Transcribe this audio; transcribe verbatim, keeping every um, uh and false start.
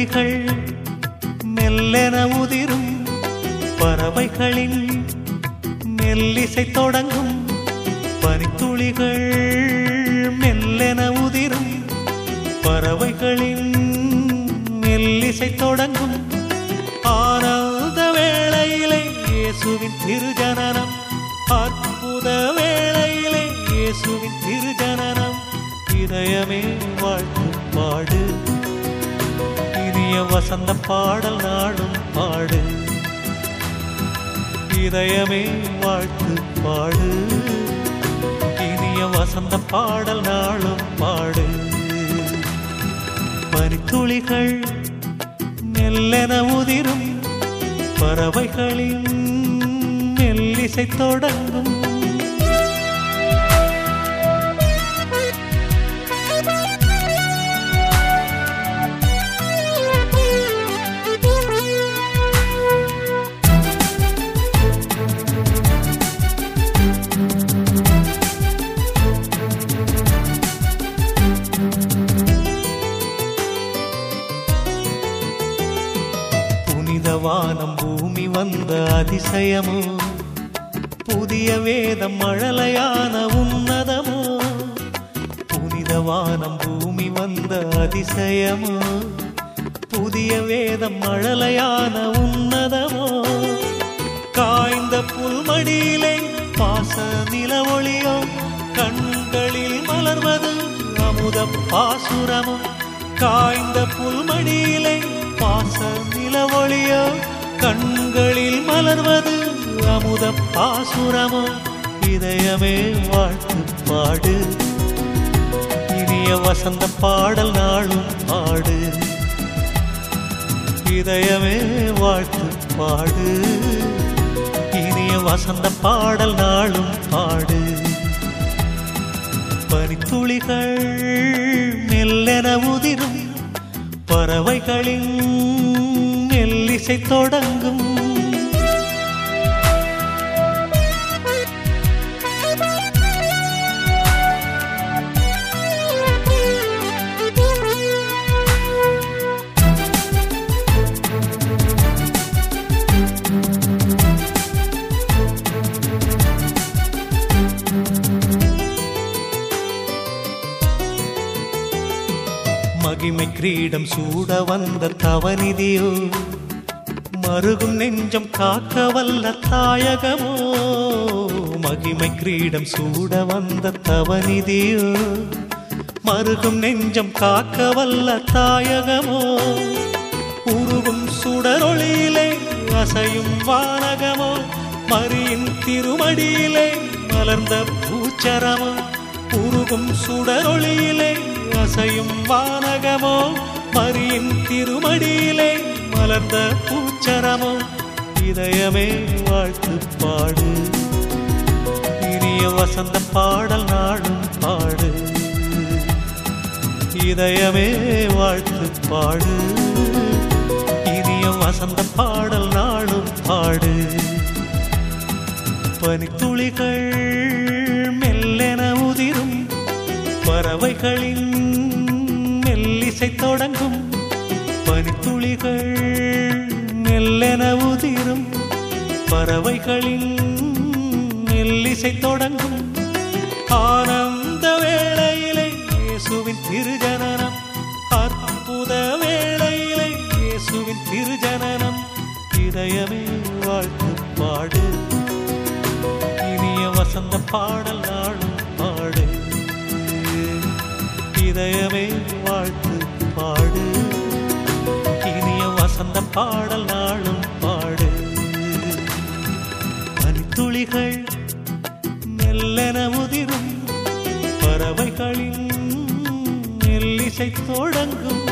பனித்துளிகள் மெல்லென உதிரும் பறவைகளின் மெல்லிசை தொடங்கும். பனித்துளிகள் மெல்லென உதிரும் பறவைகளின் மெல்லிசை தொடங்கும். ஆனந்த வேளையிலே இயேசுவின் திருஜனனம், அற்புத வேளையிலே இயேசுவின் திருஜனனம். இதயமே வாழ்த்து பாடு, இனிய வசந்த பாடல் நாடும் பாடு. இதயமே வாழ்த்து பாடு, இனிய வசந்த பாடல் நாளும் பாடு. பனித்துளிகள் மெல்லென உதிரும் பறவைகளின் மெல்லிசை தொடங்கும். வானம் பூமி வந்த அதிசயமோ, புதிய வேதம் மழலையான உன்னதமோ. புனித வானம் பூமி வந்த அதிசயமோ, புதிய வேதம் மழலையான உன்னதமோ. காய்ந்த புல்மடியிலே பாச நில ஒளியோ, கண்களில் மலர்வது அமுத பாசுரமோ. காய்ந்த புல்மடியிலே பாச நில ஒளியோ, கண்களில் மலர்வது அமுத பாசுரமோ. இதயமே வாழ்த்து பாடு, இனிய வசந்த பாடல் நாளும் பாடு. இதயமே வாழ்த்து பாடு, இனிய வசந்த பாடல் நாளும் பாடு. பனித்துளிகள் மெல்லென உதிரும் பறவைகளின் மெல்லிசை தொடங்கும். மகிமை கிரீடம் சூட வந்த தவநிதியோ, மருகும் நெஞ்சம் காக்க வல்ல தாயகமோ. மகிமை கிரீடம் சூட வந்த தவநிதியோ, மருகும் நெஞ்சம் காக்க வல்ல தாயகமோ. உருகும் சுடரொளியிலே அசையும் வானகமோ, மரியின் திருமடியிலே மலர்ந்த பூச்சரமோ. உருகும் சுடரொளியிலே அசையும் வானகமோ, மரியின் திருமடியிலே மலர்ந்த பூச்சரமோ. இதயமே வாழ்த்து பாடு, இனிய வசந்த பாடல் நாடும் பாடு. இதயமே வாழ்த்து பாடு, இனிய வசந்த பாடல் நாடும் பாடு. பனித்துளிகள் மெல்லென உதிரும் பறவைகளின் மெல்லிசை தொடங்கும். பனித்துளிகள் மெல்லென உதிரும் பறவைகளின் மெல்லிசை தொடங்கும். ஆனந்த வேளையிலே இயேசுவின் திருஜனனம், அற்புத வேளையிலே இயேசுவின் திருஜனனம். இதயமே வாழ்த்து பாடு, இனிய வசந்த பாடல் நாளும் பாடு. இதயமே வாழ்த்து பாடு, இனிய வசந்த பாடல் நாளும் பாடு. பனித்துளிகள் மெல்லென உதிரும் பறவைகளின் மெல்லிசை தொடங்கும்.